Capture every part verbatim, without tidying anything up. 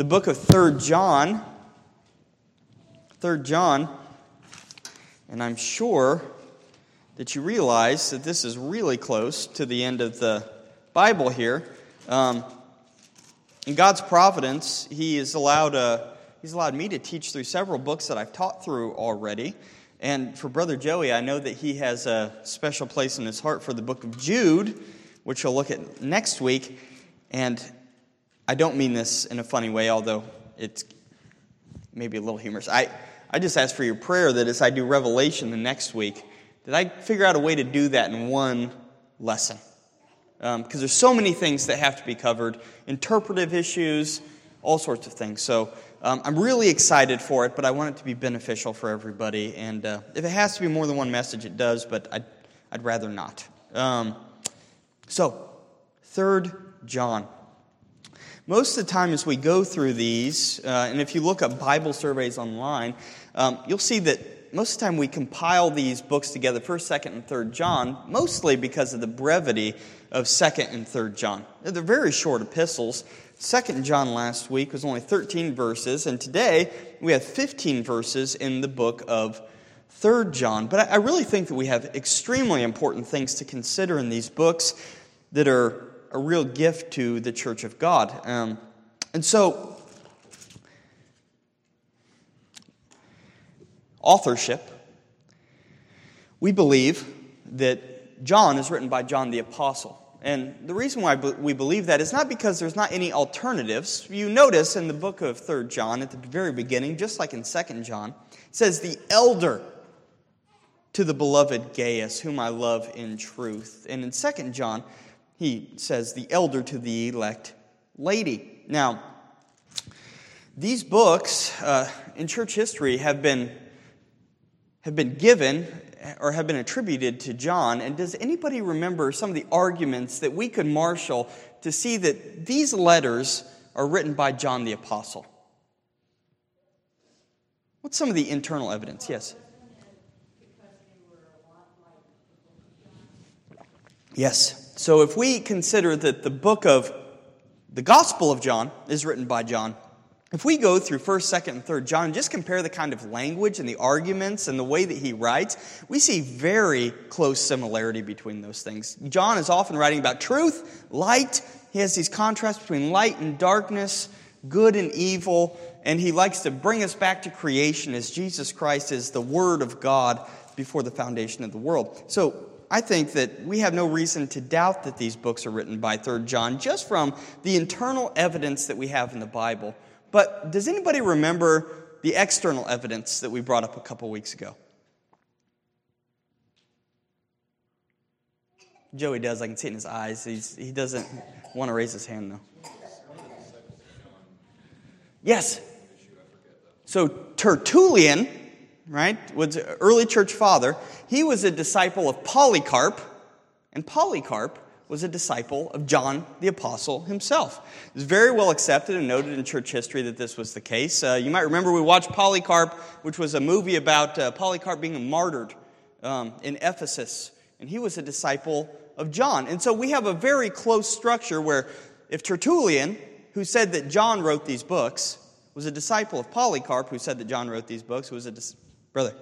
the book of Third John. Third John, and I'm sure that you realize that this is really close to the end of the Bible here. Um, in God's providence, He has allowed uh, He's allowed me to teach through several books that I've taught through already. And for Brother Joey, I know that he has a special place in his heart for the book of Jude, which we'll look at next week. And I don't mean this in a funny way, although it's maybe a little humorous. I, I just ask for your prayer that as I do Revelation the next week, that I figure out a way to do that in one lesson. Um, because there's so many things that have to be covered, interpretive issues, all sorts of things. So um, I'm really excited for it, but I want it to be beneficial for everybody. And uh, if it has to be more than one message, it does, but I'd, I'd rather not. Um, so, Third John. Most of the time as we go through these, uh, and if you look up Bible surveys online, um, you'll see that most of the time we compile these books together, First, Second, and Third John, mostly because of the brevity of Second and Third John. They're very short epistles. Second John last week was only thirteen verses, and today we have fifteen verses in the book of Third John. But I really think that we have extremely important things to consider in these books that are a real gift to the Church of God. Um, and so, authorship, we believe that John is written by John the Apostle. And the reason why we believe that is not because there's not any alternatives. You notice in the book of Third John, at the very beginning, just like in Second John, it says, the elder to the beloved Gaius, whom I love in truth. And in Second John, he says, the elder to the elect lady. Now, these books uh, in church history have been have been given or have been attributed to John. And does anybody remember some of the arguments that we could marshal to see that these letters are written by John the Apostle? What's some of the internal evidence? Yes. Yes. So if we consider that the book of the Gospel of John is written by John, if we go through First, Second, and Third John and just compare the kind of language and the arguments and the way that he writes, we see very close similarity between those things. John is often writing about truth, light. He has these contrasts between light and darkness, good and evil, and he likes to bring us back to creation as Jesus Christ is the Word of God before the foundation of the world. So I think that we have no reason to doubt that these books are written by Third John just from the internal evidence that we have in the Bible. But does anybody remember the external evidence that we brought up a couple weeks ago? Joey does. I can see it in his eyes. He's, he doesn't want to raise his hand, though. Yes. So Tertullian, right, was an early church father. He was a disciple of Polycarp, and Polycarp was a disciple of John the Apostle himself. It was very well accepted and noted in church history that this was the case. Uh, you might remember we watched Polycarp, which was a movie about uh, Polycarp being martyred um, in Ephesus, and he was a disciple of John. And so we have a very close structure where if Tertullian, who said that John wrote these books, was a disciple of Polycarp, who said that John wrote these books, who was a dis- brother.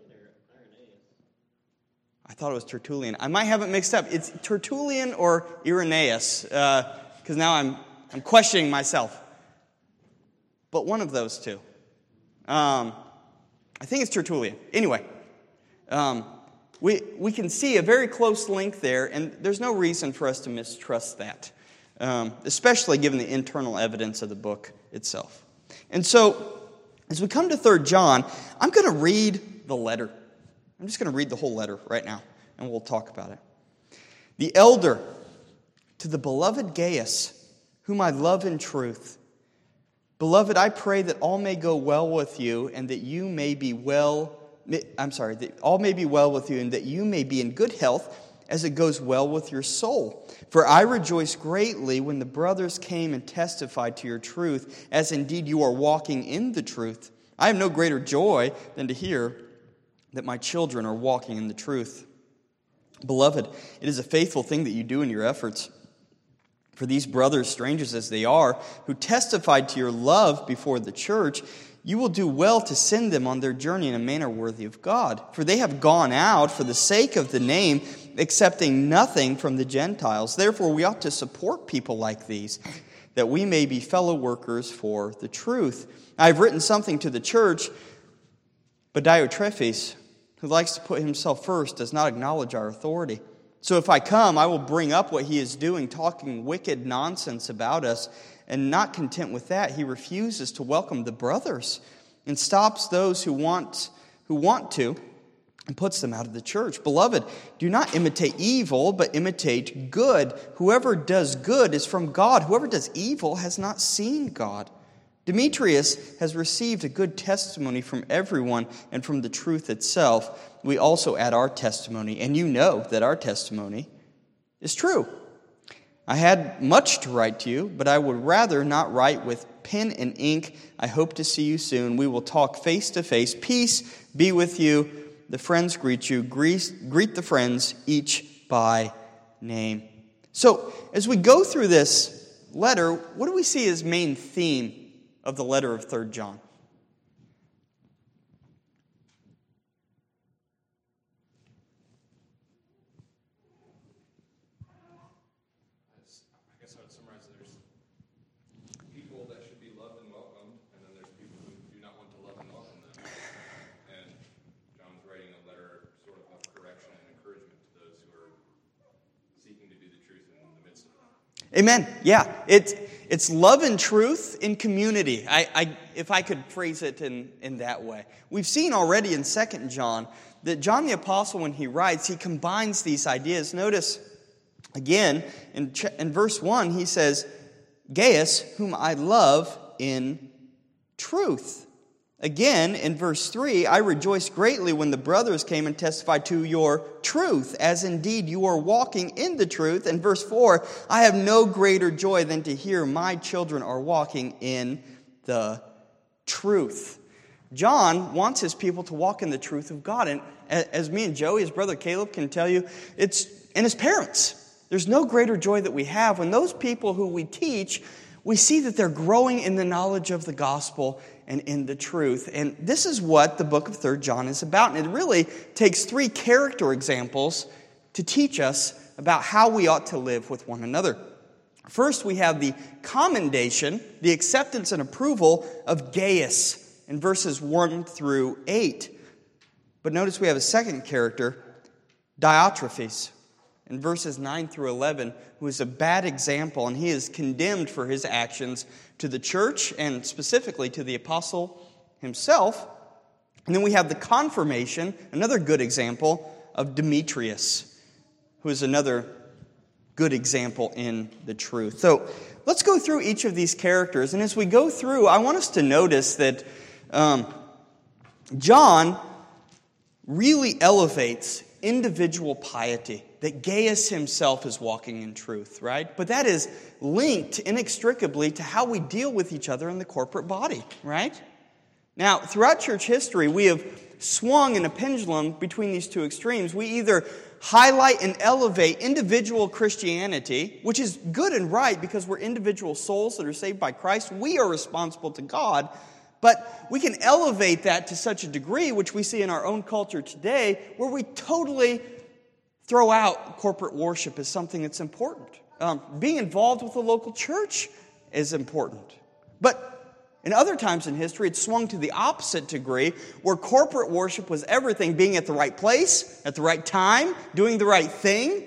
I thought it was Tertullian. I might have it mixed up. It's Tertullian or Irenaeus, because uh, now I'm I'm questioning myself. But one of those two. Um, I think it's Tertullian. Anyway, um, we we can see a very close link there, and there's no reason for us to mistrust that, um, especially given the internal evidence of the book itself. And so, as we come to Third John, I'm going to read the letter. I'm just going to read the whole letter right now, and we'll talk about it. The elder to the beloved Gaius, whom I love in truth. Beloved, I pray that all may go well with you, and that you may be well, I'm sorry, that all may be well with you, and that you may be in good health as it goes well with your soul. For I rejoice greatly when the brothers came and testified to your truth, as indeed you are walking in the truth. I have no greater joy than to hear that my children are walking in the truth. Beloved, it is a faithful thing that you do in your efforts. For these brothers, strangers as they are, who testified to your love before the church, you will do well to send them on their journey in a manner worthy of God. For they have gone out for the sake of the name, accepting nothing from the Gentiles. Therefore, we ought to support people like these, that we may be fellow workers for the truth. I have written something to the church, but Diotrephes, who likes to put himself first, does not acknowledge our authority. So if I come, I will bring up what he is doing, talking wicked nonsense about us. And not content with that, he refuses to welcome the brothers and stops those who want, who want to and puts them out of the church. Beloved, do not imitate evil, but imitate good. Whoever does good is from God. Whoever does evil has not seen God. Demetrius has received a good testimony from everyone and from the truth itself. We also add our testimony, and you know that our testimony is true. I had much to write to you, but I would rather not write with pen and ink. I hope to see you soon. We will talk face to face. Peace be with you. The friends greet you. Greet, greet the friends, each by name. So, as we go through this letter, what do we see as main theme of the letter of Third John? I guess I would summarize it. There's people that should be loved and welcomed, and then there's people who do not want to love and welcome them. And John's writing a letter sort of of correction and encouragement to those who are seeking to do the truth in the midst of it. Amen. Yeah, it's it's love and truth in community. I, I if I could phrase it in, in that way. We've seen already in Second John that John the Apostle, when he writes, he combines these ideas. Notice again in in verse one, he says, "Gaius, whom I love in truth." Again, in verse three, "I rejoiced greatly when the brothers came and testified to your truth, as indeed you are walking in the truth." And verse four, "I have no greater joy than to hear my children are walking in the truth." John wants his people to walk in the truth of God. And as me and Joey, his brother Caleb, can tell you, it's and his parents. There's no greater joy that we have when those people who we teach, we see that they're growing in the knowledge of the gospel and in the truth. And this is what the book of Third John is about. And it really takes three character examples to teach us about how we ought to live with one another. First, we have the commendation, the acceptance and approval of Gaius in verses one through eight. But notice we have a second character, Diotrephes, in verses nine through eleven, who is a bad example, and he is condemned for his actions to the church and specifically to the apostle himself. And then we have the confirmation, another good example, of Demetrius, who is another good example in the truth. So let's go through each of these characters. And as we go through, I want us to notice that um, John really elevates individual piety, that Gaius himself is walking in truth, right? But that is linked inextricably to how we deal with each other in the corporate body, right? Now, throughout church history, we have swung in a pendulum between these two extremes. We either highlight and elevate individual Christianity, which is good and right because we're individual souls that are saved by Christ. We are responsible to God. But we can elevate that to such a degree, which we see in our own culture today, where we totally throw out corporate worship as something that's important. Um, being involved with the local church is important. But in other times in history, it's swung to the opposite degree, where corporate worship was everything, being at the right place, at the right time, doing the right thing.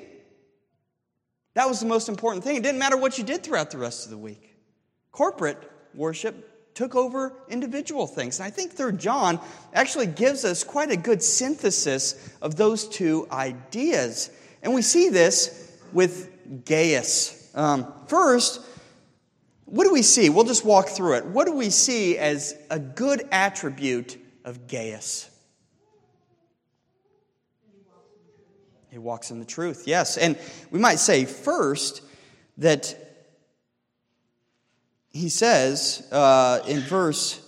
That was the most important thing. It didn't matter what you did throughout the rest of the week. Corporate worship took over individual things. And I think Third John actually gives us quite a good synthesis of those two ideas. And we see this with Gaius. Um, first, what do we see? We'll just walk through it. What do we see as a good attribute of Gaius? He walks in the truth, yes. And we might say first that he says uh, in verse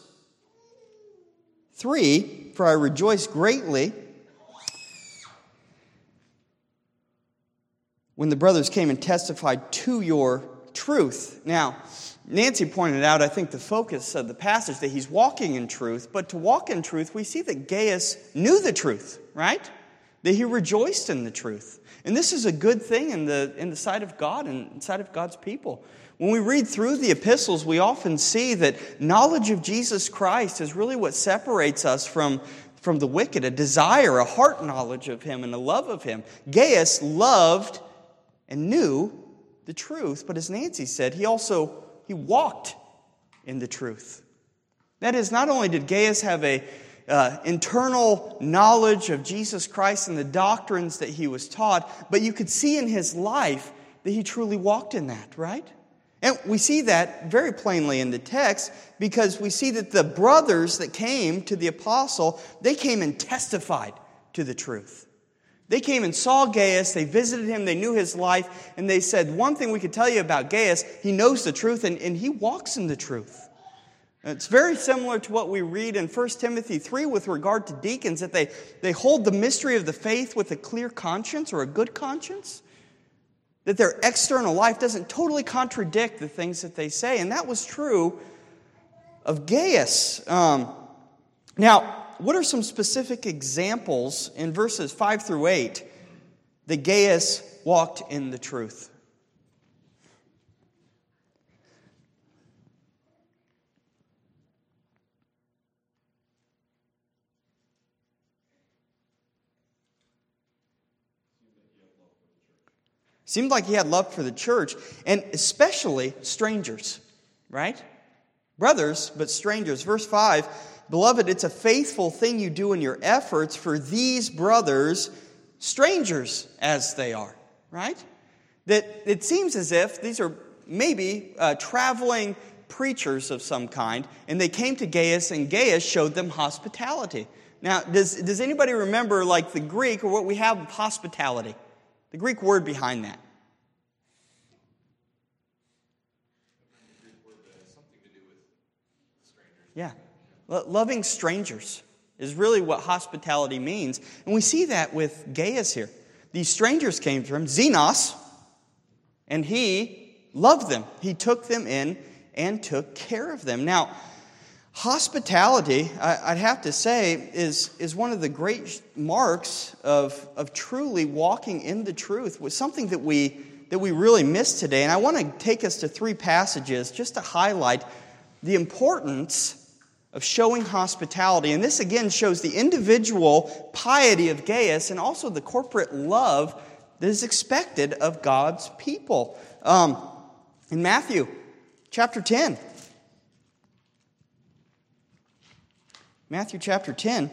three, "For I rejoice greatly when the brothers came and testified to your truth. Now, Nancy pointed out, I think, the focus of the passage, that he's walking in truth. But to walk in truth, we see that Gaius knew the truth, right? That he rejoiced in the truth. And this is a good thing in the, in the sight of God and in the sight of God's people. When we read through the epistles, we often see that knowledge of Jesus Christ is really what separates us from, from the wicked, a desire, a heart knowledge of him and a love of him. Gaius loved and knew the truth, but as Nancy said, he also he walked in the truth. That is, not only did Gaius have a uh, internal knowledge of Jesus Christ and the doctrines that he was taught, but you could see in his life that he truly walked in that, right? And we see that very plainly in the text, because we see that the brothers that came to the apostle, they came and testified to the truth. They came and saw Gaius, they visited him, they knew his life, and they said, one thing we could tell you about Gaius, he knows the truth and, and he walks in the truth. It's very similar to what we read in First Timothy three with regard to deacons, that they, they hold the mystery of the faith with a clear conscience or a good conscience. That their external life doesn't totally contradict the things that they say. And that was true of Gaius. Um, now, what are some specific examples in verses five through eight that Gaius walked in the truth? Seemed like he had love for the church, and especially strangers, right? Brothers, but strangers. Verse five, beloved, it's a faithful thing you do in your efforts for these brothers, strangers as they are, right? That it seems as if these are maybe uh, traveling preachers of some kind, and they came to Gaius, and Gaius showed them hospitality. Now, does, does anybody remember, like, the Greek, or what we have of hospitality? The Greek word behind that. Yeah. Lo- loving strangers is really what hospitality means. And we see that with Gaius here. These strangers came to him, Xenos, and he loved them. He took them in and took care of them. Now, hospitality, I'd have to say, is, is one of the great marks of, of truly walking in the truth. Was something that we, that we really miss today. And I want to take us to three passages just to highlight the importance of showing hospitality. And this again shows the individual piety of Gaius and also the corporate love that is expected of God's people. Um, in Matthew chapter ten, Matthew chapter ten.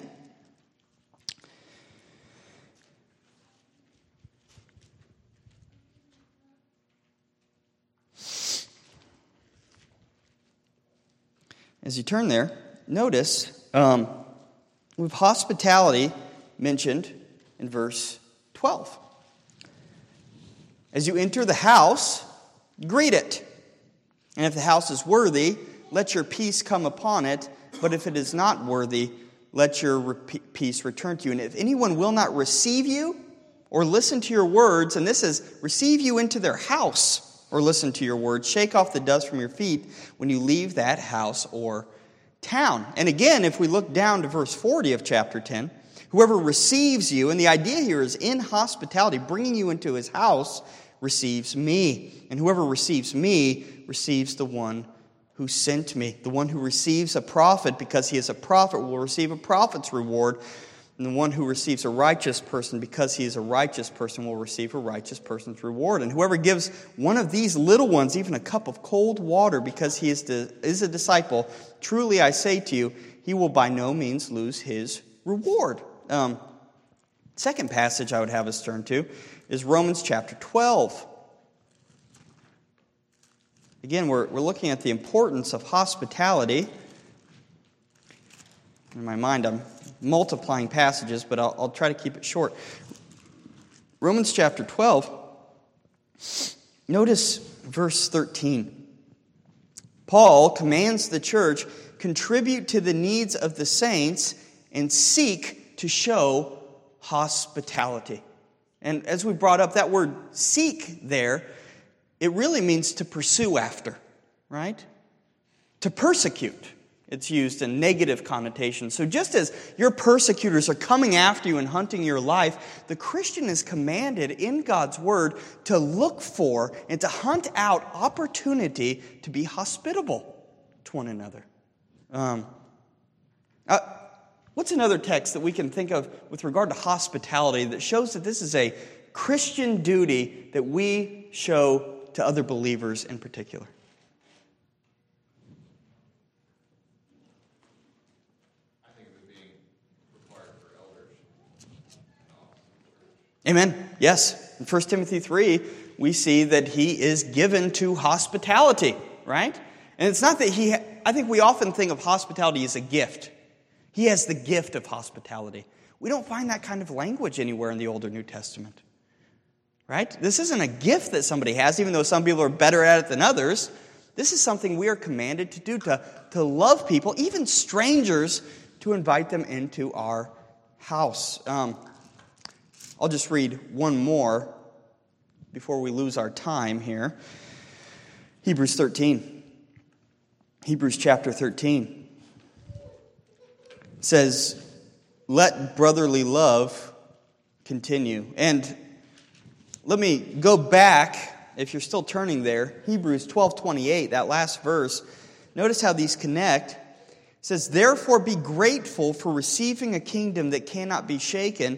As you turn there, notice um, we have hospitality mentioned in verse twelve. As you enter the house, greet it. And if the house is worthy, let your peace come upon it. But if it is not worthy, let your re- peace return to you. And if anyone will not receive you or listen to your words, and this is receive you into their house or listen to your words, shake off the dust from your feet when you leave that house or town. And again, if we look down to verse forty of chapter ten, whoever receives you, and the idea here is in hospitality, bringing you into his house, receives me. And whoever receives me receives the one who sent me. The one who receives a prophet because he is a prophet will receive a prophet's reward. And the one who receives a righteous person because he is a righteous person will receive a righteous person's reward. And whoever gives one of these little ones even a cup of cold water because he is, the, is a disciple, truly I say to you, he will by no means lose his reward. Um, second passage I would have us turn to is Romans chapter twelve. Again, we're, we're looking at the importance of hospitality. In my mind, I'm multiplying passages, but I'll, I'll try to keep it short. Romans chapter twelve, notice verse thirteen. Paul commands the church, contribute to the needs of the saints and seek to show hospitality. And as we brought up, that word seek there it really means to pursue after, right? To persecute. It's used in negative connotations. So just as your persecutors are coming after you and hunting your life, the Christian is commanded in God's word to look for and to hunt out opportunity to be hospitable to one another. Um, uh, what's another text that we can think of with regard to hospitality that shows that this is a Christian duty that we show to other believers in particular? Amen. Yes. In First Timothy three, we see that he is given to hospitality, right? And it's not that he, ha- I think we often think of hospitality as a gift. He has the gift of hospitality. We don't find that kind of language anywhere in the Old or New Testament, right? This isn't a gift that somebody has, even though some people are better at it than others. This is something we are commanded to do, to, to love people, even strangers, to invite them into our house. Um, I'll just read one more before we lose our time here. Hebrews thirteen. Hebrews chapter thirteen says, "Let brotherly love continue." And let me go back, if you're still turning there, Hebrews twelve twenty-eight, that last verse. Notice how these connect. It says, "Therefore be grateful for receiving a kingdom that cannot be shaken.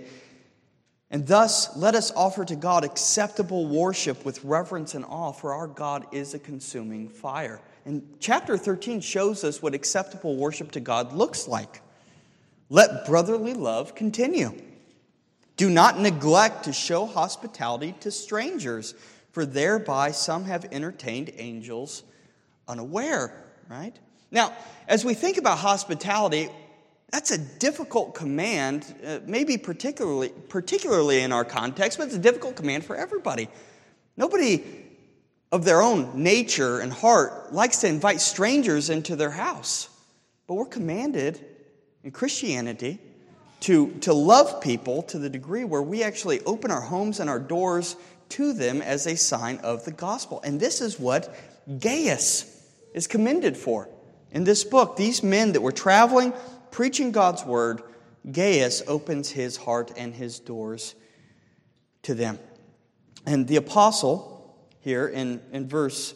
And thus, let us offer to God acceptable worship with reverence and awe, for our God is a consuming fire." And chapter thirteen shows us what acceptable worship to God looks like. Let brotherly love continue. Do not neglect to show hospitality to strangers, for thereby some have entertained angels unaware. Right? Now, as we think about hospitality, that's a difficult command, uh, maybe particularly particularly in our context, but it's a difficult command for everybody. Nobody of their own nature and heart likes to invite strangers into their house. But we're commanded in Christianity to, to love people to the degree where we actually open our homes and our doors to them as a sign of the gospel. And this is what Gaius is commended for. In this book, these men that were traveling, preaching God's word, Gaius opens his heart and his doors to them. And the apostle here in, in verse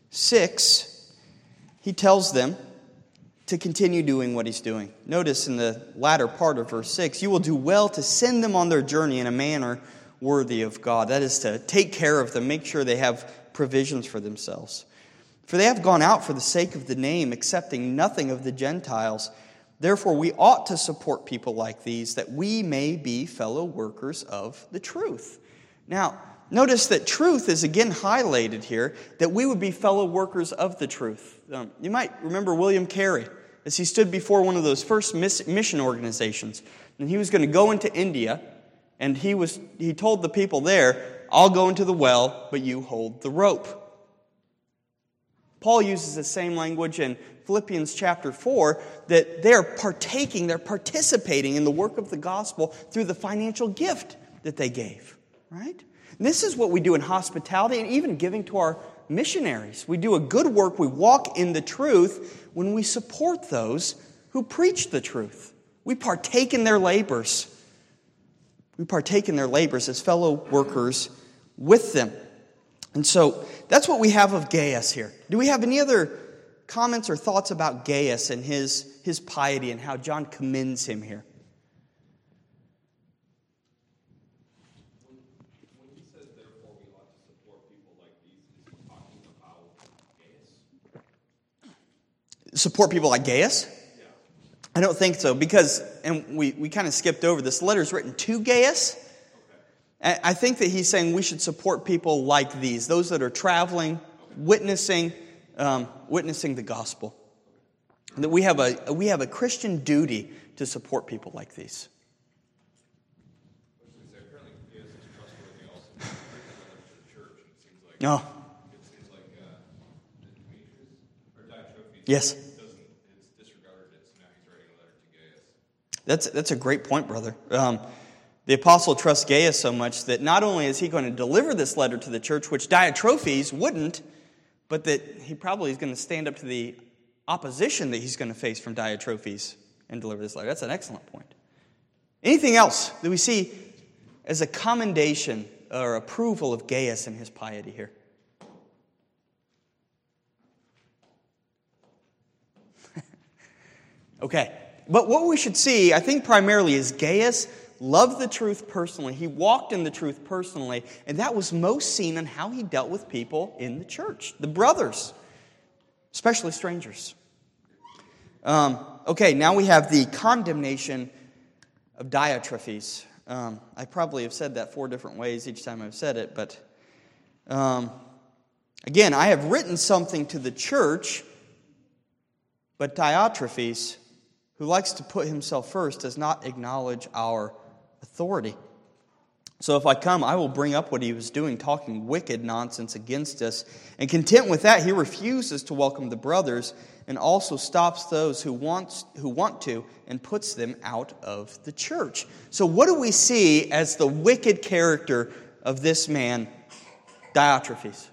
six, he tells them to continue doing what he's doing. Notice in the latter part of verse six, "You will do well to send them on their journey in a manner worthy of God." That is to take care of them, make sure they have provisions for themselves. "For they have gone out for the sake of the name, accepting nothing of the Gentiles. Therefore, we ought to support people like these, that we may be fellow workers of the truth." Now, notice that truth is again highlighted here, that we would be fellow workers of the truth. Um, you might remember William Carey, as he stood before one of those first mission organizations. And he was going to go into India, and he was he told the people there, "I'll go into the well, but you hold the rope." Paul uses the same language in Philippians chapter four, that they're partaking, they're participating in the work of the gospel through the financial gift that they gave, right? And this is what we do in hospitality and even giving to our missionaries. We do a good work, we walk in the truth when we support those who preach the truth. We partake in their labors. We partake in their labors as fellow workers with them. And so that's what we have of Gaius here. Do we have any other comments or thoughts about Gaius and his, his piety and how John commends him here? When he says, therefore, we ought to support people like these, is he talking about Gaius? Support people like Gaius? Yeah. I don't think so, because, and we, we kind of skipped over this, letter is written to Gaius. Okay. I think that he's saying we should support people like these, those that are traveling, okay. witnessing, Um, witnessing the gospel. That we have a we have a Christian duty to support people like these. Apparently, Gaius is trustworthy also. He to the church, and it seems like No. it seems like uh, Demetrius or Diotrephes. Yes. Doesn't it's disregarded it, so now he's writing a letter to Gaius. That's that's a great point, brother. Um, The apostle trusts Gaius so much that not only is he going to deliver this letter to the church, which Diotrephes wouldn't, but that he probably is going to stand up to the opposition that he's going to face from Diotrephes and deliver this letter. That's an excellent point. Anything else that we see as a commendation or approval of Gaius and his piety here? Okay. But what we should see, I think primarily, is Gaius loved the truth personally. He walked in the truth personally, and that was most seen in how he dealt with people in the church, the brothers, especially strangers. Um, okay, now we have the condemnation of Diotrephes. Um, I probably have said that four different ways each time I've said it, but um, again, I have written something to the church, but Diotrephes, who likes to put himself first, does not acknowledge our authority. So if I come, I will bring up what he was doing, talking wicked nonsense against us. And content with that, he refuses to welcome the brothers and also stops those who want, who want to and puts them out of the church. So what do we see as the wicked character of this man, Diotrephes?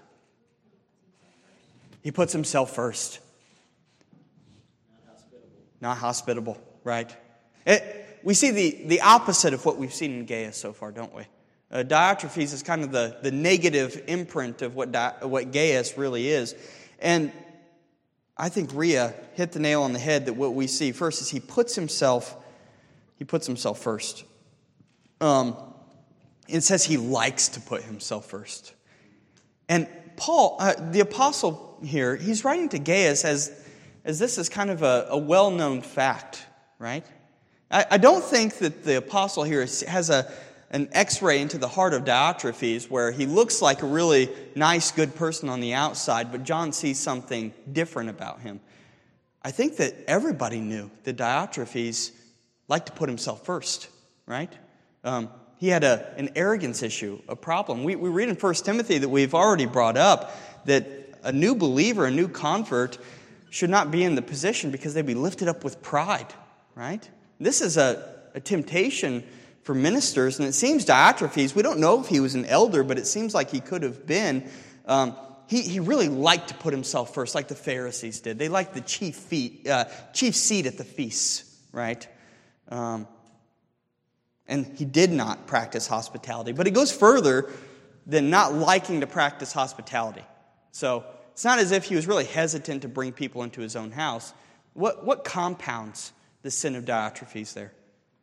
He puts himself first. Not hospitable. Not hospitable, right? It, we see the, the opposite of what we've seen in Gaius so far, don't we? Uh, Diotrephes is kind of the, the negative imprint of what, Di, what Gaius really is. And I think Rhea hit the nail on the head that what we see first is he puts himself, he puts himself first. Um, it says he likes to put himself first. And Paul, uh, the apostle here, he's writing to Gaius as, as this is kind of a, a well-known fact, right? I, I don't think that the apostle here is, has a an x-ray into the heart of Diotrephes where he looks like a really nice, good person on the outside, but John sees something different about him. I think that everybody knew that Diotrephes liked to put himself first, right? Um, he had a, an arrogance issue, a problem. We, we read in First Timothy that we've already brought up that a new believer, a new convert, should not be in the position because they'd be lifted up with pride, right? This is a, a temptation for ministers, and it seems Diotrephes, we don't know if he was an elder, but it seems like he could have been. Um, he, he really liked to put himself first, like the Pharisees did. They liked the chief, feet, uh, chief seat at the feasts, right? Um, and he did not practice hospitality. But it goes further than not liking to practice hospitality. So it's not as if he was really hesitant to bring people into his own house. What, what compounds the sin of Diotrephes there?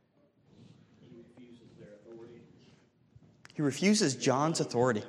He refuses John's authority.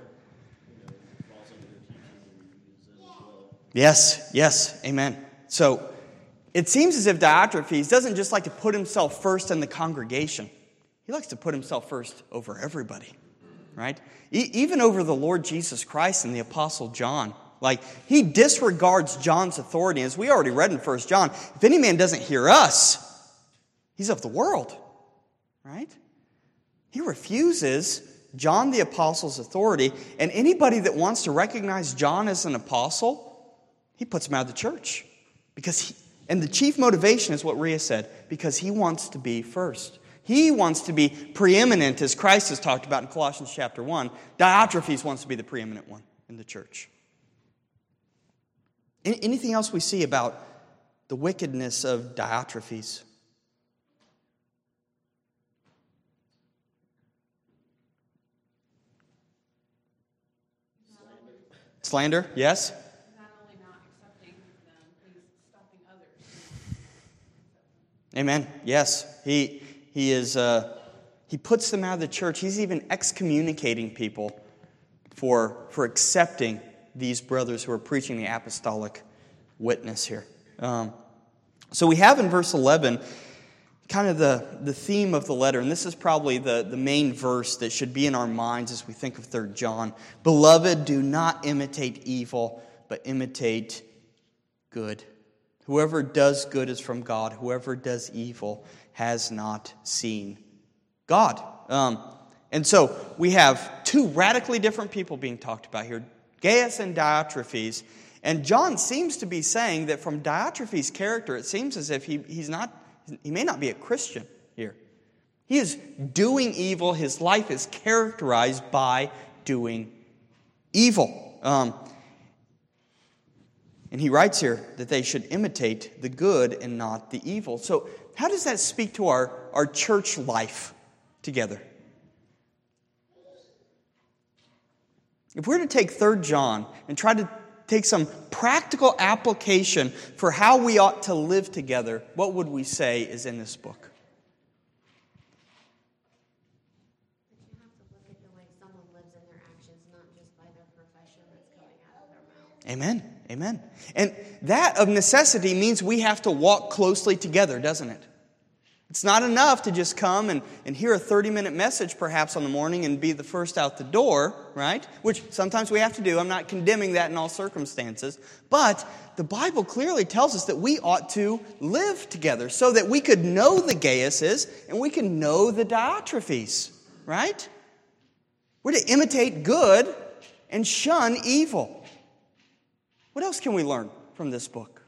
Yes, yes, amen. So it seems as if Diotrephes doesn't just like to put himself first in the congregation. He likes to put himself first over everybody, right? E- even over the Lord Jesus Christ and the Apostle John. Like, he disregards John's authority. As we already read in First John, if any man doesn't hear us, he's of the world, right? He refuses John the apostle's authority, and anybody that wants to recognize John as an apostle, he puts him out of the church. Because he, and the chief motivation is what Rhea said, because he wants to be first. He wants to be preeminent, as Christ has talked about in Colossians chapter one. Diotrephes wants to be the preeminent one in the church. Anything else we see about the wickedness of Diotrephes? Slander, yes? Not only not accepting them, he's stopping others. Amen. Yes. He he is uh, he puts them out of the church. He's even excommunicating people for for accepting these brothers who are preaching the apostolic witness here. Um, so we have in verse eleven kind of the, the theme of the letter, and this is probably the, the main verse that should be in our minds as we think of Third John. Beloved, do not imitate evil, but imitate good. Whoever does good is from God. Whoever does evil has not seen God. Um, and so we have two radically different people being talked about here, Gaius and Diotrephes. And John seems to be saying that from Diotrephes' character, it seems as if he, he's not He may not be a Christian here. He is doing evil. His life is characterized by doing evil. Um, and he writes here that they should imitate the good and not the evil. So how does that speak to our, our church life together? If we're to take Third John and try to take some practical application for how we ought to live together, what would we say is in this book? You have to look at the way someone lives in their actions, not just by their profession that's coming out of their mouth. Amen. Amen. And that of necessity means we have to walk closely together, doesn't it? It's not enough to just come and, and hear a thirty-minute message perhaps on the morning and be the first out the door, right? Which sometimes we have to do. I'm not condemning that in all circumstances. But the Bible clearly tells us that we ought to live together so that we could know the Gaiuses and we can know the Diotrephes, right? We're to imitate good and shun evil. What else can we learn from this book?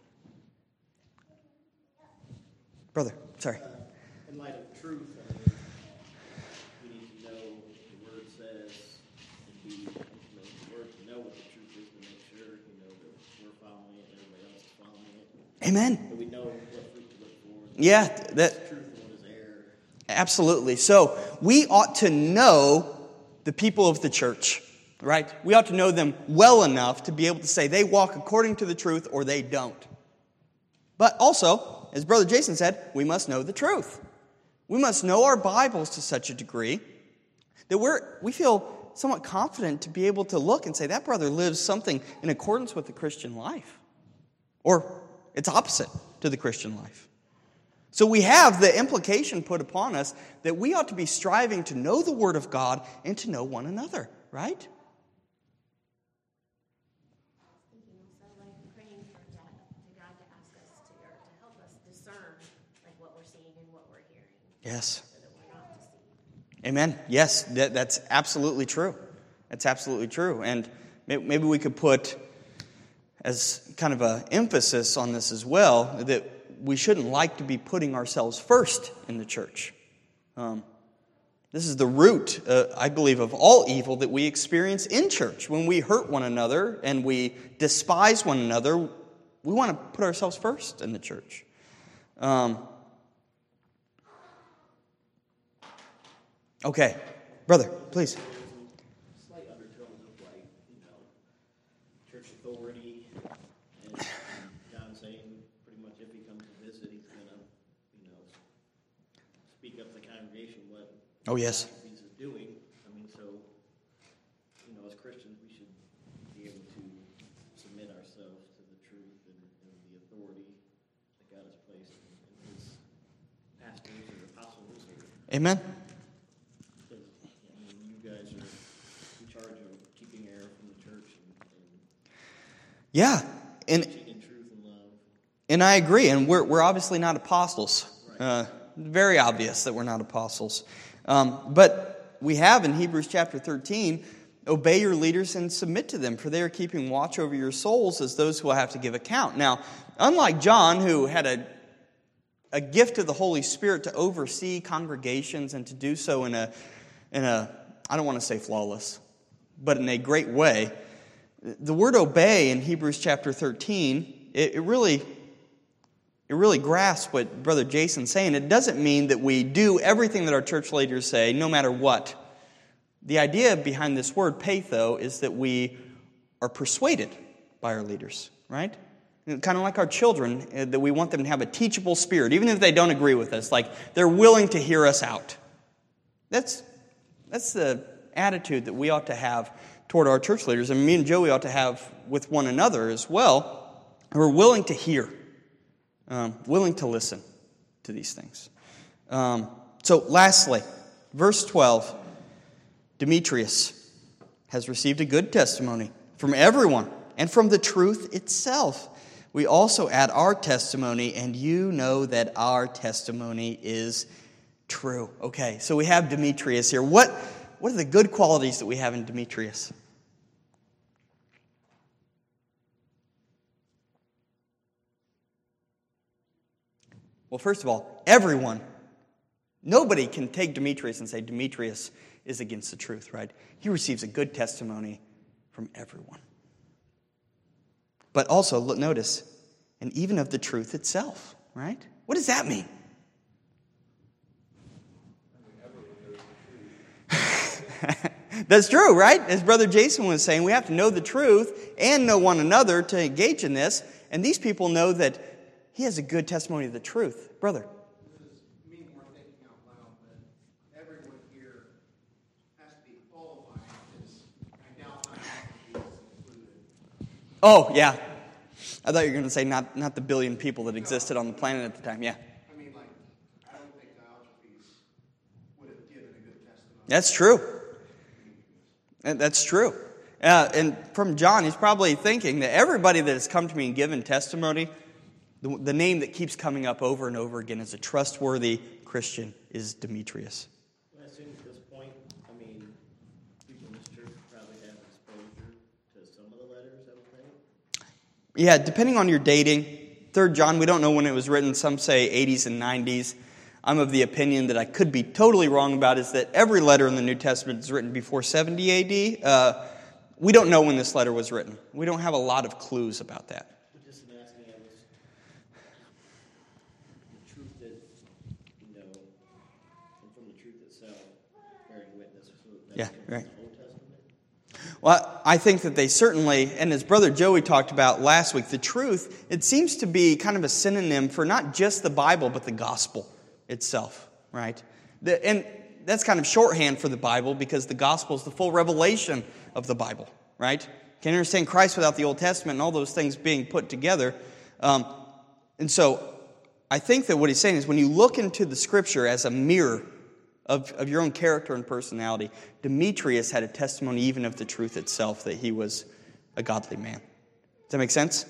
Brother, sorry. In light of truth, I mean, we need to know what the Word says and be, you know, the Word to know what the truth is to make sure, you know, that we're following it and everybody else is following it. Amen. That we know what fruit to look for. Yeah, What that is truth and what is error. absolutely. So we ought to know the people of the church, right? We ought to know them well enough to be able to say they walk according to the truth or they don't. But also, as Brother Jason said, we must know the truth. We must know our Bibles to such a degree that we're we feel somewhat confident to be able to look and say that brother lives something in accordance with the Christian life. Or it's opposite to the Christian life. So we have the implication put upon us that we ought to be striving to know the Word of God and to know one another, right? Thinking also like praying for God, to God to ask us to, or to help us discern like what we're seeing and what we're hearing, Yes. so that we're not deceived. Amen. Yes, that, that's absolutely true. That's absolutely true. And may- maybe we could put as kind of an emphasis on this as well, that we shouldn't like to be putting ourselves first in the church. Um, this is the root, uh, I believe, of all evil that we experience in church. When we hurt one another and we despise one another, we want to put ourselves first in the church. Um, okay, brother, please. Slight undertones of like, you know, church authority and John saying pretty much if he comes to visit, he's gonna, you know, speak up to the congregation what Oh, yes. he's doing. I mean, so, you know, as Christians, we should be able to submit ourselves to the truth and, and the authority that God has placed in, in his pastors or apostles or Amen. because, I mean, you guys are in charge of keeping error from the church and, and Yeah, and teaching in truth and love. and I agree. And we're we're obviously not apostles. Uh, very obvious that we're not apostles. Um, but we have in Hebrews chapter thirteen, obey your leaders and submit to them, for they are keeping watch over your souls as those who will have to give account. Now, unlike John, who had a a gift of the Holy Spirit to oversee congregations and to do so in a in a I don't want to say flawless, but in a great way. The word obey in Hebrews chapter thirteen, it, it really it really grasps what Brother Jason's saying. It doesn't mean that we do everything that our church leaders say, no matter what. The idea behind this word, patho, is that we are persuaded by our leaders, right? Kind of like our children, uh, that we want them to have a teachable spirit, even if they don't agree with us. Like, they're willing to hear us out. That's, that's the attitude that we ought to have toward our church leaders, and me and Joey ought to have with one another as well. We're willing to hear, um, willing to listen to these things. Um, so, lastly, verse twelve, Demetrius has received a good testimony from everyone and from the truth itself. We also add our testimony, and you know that our testimony is true. Okay, so we have Demetrius here. What, what are the good qualities that we have in Demetrius? Well, first of all, everyone Nobody can take Demetrius and say Demetrius is against the truth, right? He receives a good testimony from everyone. But also, look, notice, and even of the truth itself, right? What does that mean? That's true, right? As Brother Jason was saying, we have to know the truth and know one another to engage in this. And these people know that he has a good testimony of the truth. Brother. This is me more thinking out loud, but everyone here has to be qualified because I doubt my is included. Oh, yeah. I thought you were going to say not, not the billion people that existed on the planet at the time. Yeah. I mean, like, I don't think Diotrephes would have given a good testimony. That's true. That's true. Uh, and from John, he's probably thinking that everybody that has come to me and given testimony, the, the name that keeps coming up over and over again as a trustworthy Christian is Demetrius. I assume at this point, I mean, people in this church probably have exposure to some of the letters, I would think. Yeah, depending on your dating. Third John, we don't know when it was written. Some say eighties and nineties. I'm of the opinion that I could be totally wrong about is that every letter in the New Testament is written before seventy A D. Uh, we don't know when this letter was written. We don't have a lot of clues about that. Just in asking, I was the truth that, you know, and from the truth itself, bearing witness. So that Yeah, comes right. in the Old Testament. Well, I think that they certainly, and as Brother Joey talked about last week, the truth, it seems to be kind of a synonym for not just the Bible, but the gospel itself, right? The, and that's kind of shorthand for the Bible because the gospel is the full revelation of the Bible, right? Can't understand Christ without the Old Testament and all those things being put together. Um, and so I think that what he's saying is when you look into the Scripture as a mirror of, of your own character and personality, Demetrius had a testimony even of the truth itself that he was a godly man. Does that make sense?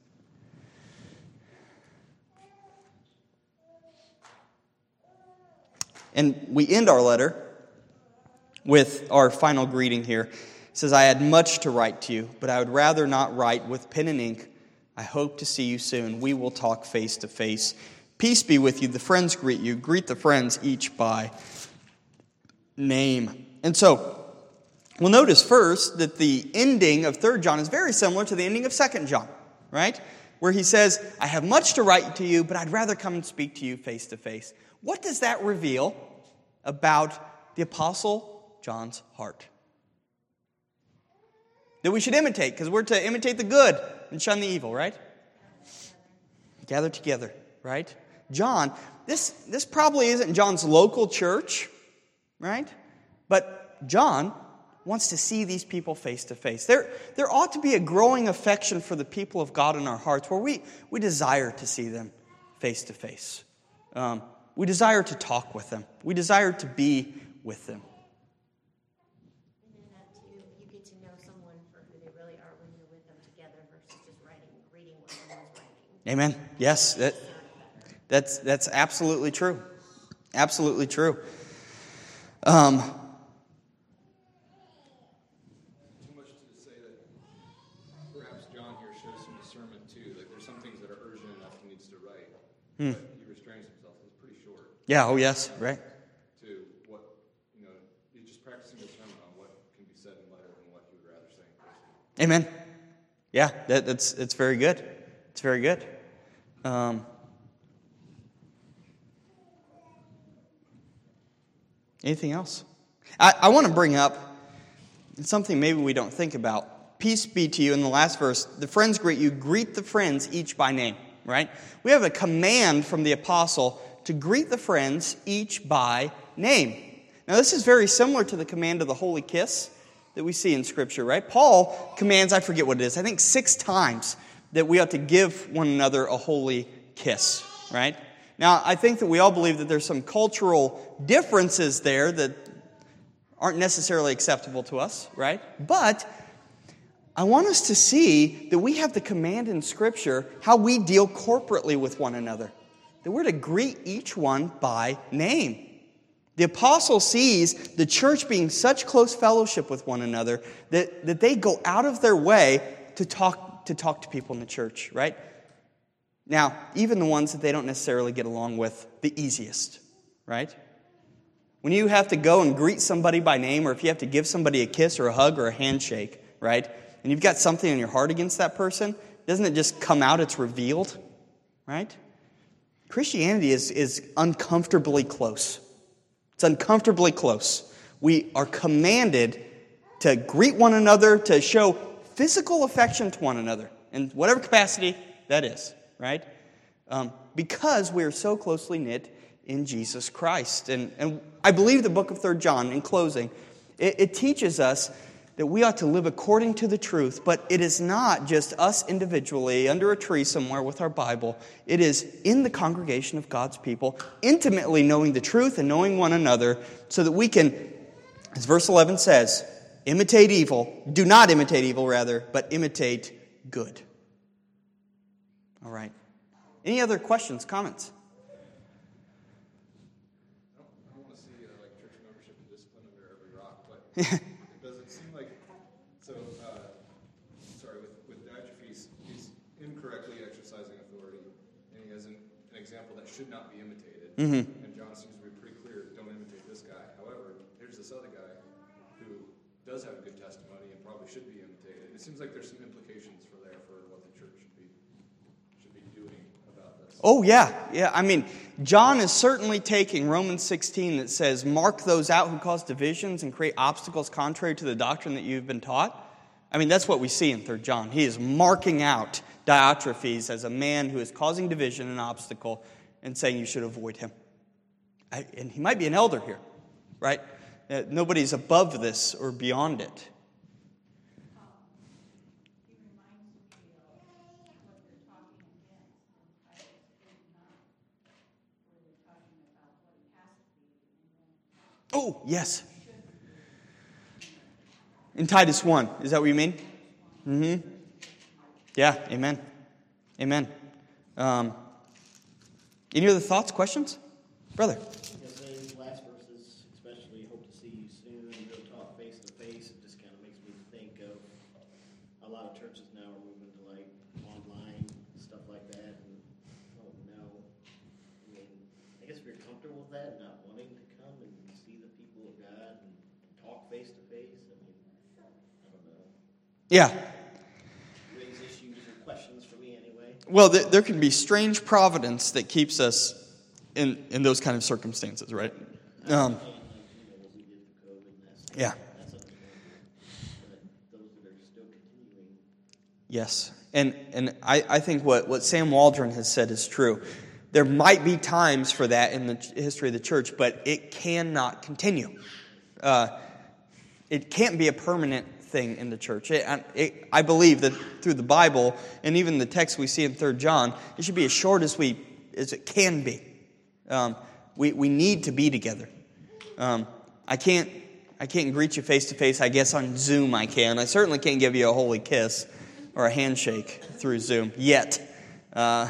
And we end our letter with our final greeting here. It says, I had much to write to you, but I would rather not write with pen and ink. I hope to see you soon. We will talk face to face. Peace be with you. The friends greet you. Greet the friends each by name. And so, we'll notice first that the ending of Third John is very similar to the ending of Second John, right? Where he says, I have much to write to you, but I'd rather come and speak to you face to face. What does that reveal about the Apostle John's heart? That we should imitate, because we're to imitate the good and shun the evil, right? Gather together, right? John, this, this probably isn't John's local church, right? But John wants to see these people face to face. There, there ought to be a growing affection for the people of God in our hearts where we, we desire to see them face to face. Um, We desire to talk with them. We desire to be with them. And then that too, you get to know someone for who they really are when you're with them together versus just writing, reading what someone's writing. Amen. Yes, that, that's that's absolutely true. Absolutely true. Um, Too much to say that perhaps John here shows some discernment too. Like there's some things that are urgent enough he needs to write, Hmm. but he restrains himself. It's pretty short. yeah, oh yes, right. To what, you know, he's just practicing discernment on what can be said in letter and what he would rather say in person. Amen. Yeah, that, that's it's very good. It's very good. Um, anything else? I, I want to bring up something maybe we don't think about. Peace be to you. In the last verse, the friends greet you. Greet the friends each by name, right? We have a command from the apostle to greet the friends each by name. Now, this is very similar to the command of the holy kiss that we see in Scripture, right? Paul commands, I forget what it is, I think six times that we ought to give one another a holy kiss, right? Now, I think that we all believe that there's some cultural differences there that aren't necessarily acceptable to us, right? But I want us to see that we have the command in Scripture how we deal corporately with one another. That we're to greet each one by name. The apostle sees the church being such close fellowship with one another that, that they go out of their way to talk to talk to people in the church, right? Now, even the ones that they don't necessarily get along with the easiest, right? When you have to go and greet somebody by name, or if you have to give somebody a kiss or a hug or a handshake, right? And you've got something in your heart against that person, doesn't it just come out? It's revealed, right? Christianity is, is uncomfortably close. It's uncomfortably close. We are commanded to greet one another, to show physical affection to one another, in whatever capacity that is, right? Um, because we are so closely knit in Jesus Christ. And, and I believe the book of Third John, in closing, it, it teaches us that we ought to live according to the truth, but it is not just us individually under a tree somewhere with our Bible. It is in the congregation of God's people, intimately knowing the truth and knowing one another, so that we can, as verse eleven says, imitate evil. Do not imitate evil, rather, but imitate good. All right. Any other questions, comments? I don't, I don't want to see uh, like church membership and discipline under every rock, but it doesn't seem like. So, uh, sorry, with, with Diotrephes, he's incorrectly exercising authority, and he has an, an example that should not be imitated. Mm-hmm. And John seems to be pretty clear: don't imitate this guy. However, here's this other guy who does have a good testimony and probably should be imitated. It seems like there's some implications for there for what the church should be should be doing about this. Oh, yeah. Yeah, I mean, John is certainly taking Romans sixteen that says, mark those out who cause divisions and create obstacles contrary to the doctrine that you've been taught. I mean, that's what we see in Third John. He is marking out Diotrephes as a man who is causing division and obstacle and saying you should avoid him. I, and he might be an elder here, right? Uh, nobody's above this or beyond it. Oh, yes. In Titus one, is that what you mean? Mm-hmm. Yeah, amen. Amen. Um, any other thoughts, questions? Brother? Yes, those last verses, especially, hope to see you soon, and go talk face to face. It just kind of makes me think of a lot of churches now are moving to like online, stuff like that. And oh no. I mean, I guess if you're comfortable with that, not wanting to come and see the people of God and talk face to face, I mean, I don't know. Yeah. Raise issues or questions for me anyway. Well, th- there can be strange providence that keeps us in, in those kind of circumstances, right? Um, yeah. Yes. And and I, I think what, what Sam Waldron has said is true. There might be times for that in the history of the church, but it cannot continue. Uh, it can't be a permanent thing in the church. It, it, I believe that through the Bible and even the text we see in Third John, it should be as short as we as it can be. Um, we we need to be together. Um, I can't I can't greet you face to face. I guess on Zoom I can. I certainly can't give you a holy kiss or a handshake through Zoom yet. Uh,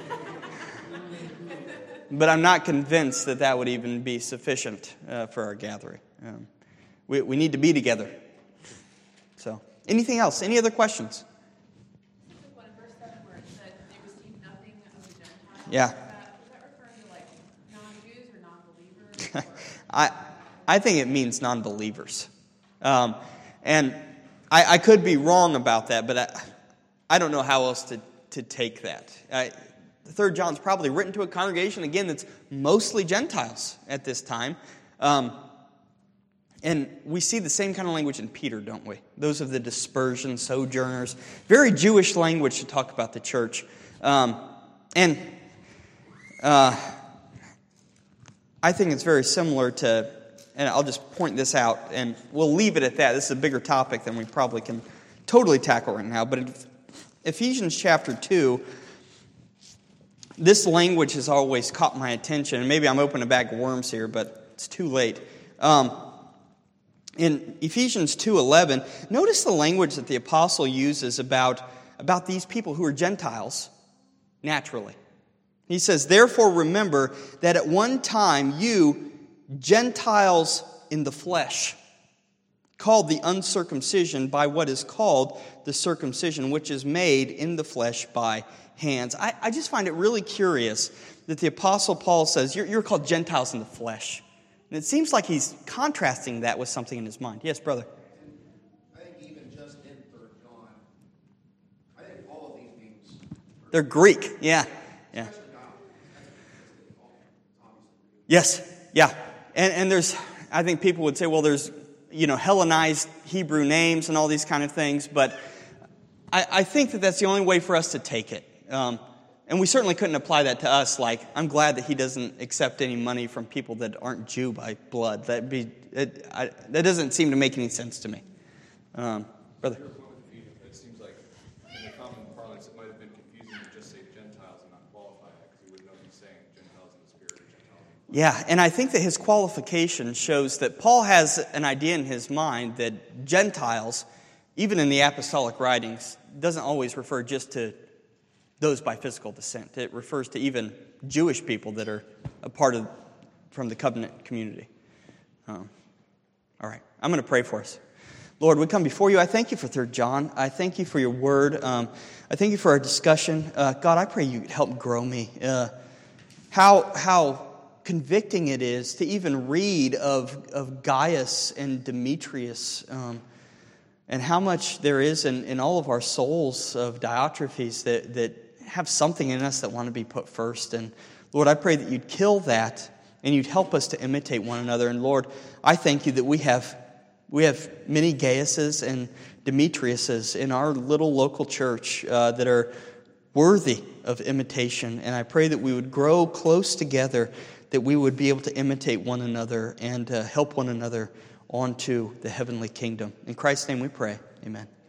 but I'm not convinced that that would even be sufficient uh, for our gathering. Um, we we need to be together. So, anything else? Any other questions? One in verse seven where it said they received nothing of the Gentiles. Yeah. Is that, is that referring to like non-Jews or non-believers? Or? I I think it means non-believers. Um, and I, I could be wrong about that, but I, I don't know how else to, to take that. I, the Third John's probably written to a congregation, again, that's mostly Gentiles at this time. Um, and we see the same kind of language in Peter, don't we? Those of the dispersion, sojourners. Very Jewish language to talk about the church. Um, and uh, I think it's very similar to, and I'll just point this out, and we'll leave it at that. This is a bigger topic than we probably can totally tackle right now. But in Ephesians chapter two, this language has always caught my attention. And maybe I'm opening a bag of worms here, but it's too late. Um, in Ephesians two eleven, notice the language that the apostle uses about, about these people who are Gentiles naturally. He says, therefore remember that at one time you, Gentiles in the flesh, called the uncircumcision by what is called the circumcision, which is made in the flesh by hands. I, I just find it really curious that the Apostle Paul says, you're, you're called Gentiles in the flesh. And it seems like he's contrasting that with something in his mind. Yes, brother? I think even just in Third John, I think all of these names, They're Greek. Yeah. Yeah. especially God, that's because they all, obviously. Yes. Yeah. And, and there's, I think people would say, well, there's, you know, Hellenized Hebrew names and all these kind of things. But I, I think that that's the only way for us to take it. Um, and we certainly couldn't apply that to us. Like, I'm glad that he doesn't accept any money from people that aren't Jew by blood. That'd be, it, I, that doesn't seem to make any sense to me. Um, brother? Your point with Peter, it seems like in the common parlance it might have been confusing to just say Gentiles and not qualify that, because he wouldn't know he's saying Gentiles in the spirit or Gentiles in the Yeah, and I think that his qualification shows that Paul has an idea in his mind that Gentiles, even in the apostolic writings, doesn't always refer just to those by physical descent. It refers to even Jewish people that are a part of from the covenant community. Um, all right, I'm going to pray for us. Lord, we come before you. I thank you for Third John. I thank you for your word. Um, I thank you for our discussion. Uh, God, I pray you help grow me. Uh, how how convicting it is to even read of, of Gaius and Demetrius, um, and how much there is in, in all of our souls of Diotrephes that, that have something in us that want to be put first. And Lord, I pray that you'd kill that and you'd help us to imitate one another. And Lord, I thank you that we have we have many Gaiuses and Demetriuses in our little local church uh, that are worthy of imitation. And I pray that we would grow close together, that we would be able to imitate one another and uh, help one another onto the heavenly kingdom. In Christ's name we pray. Amen.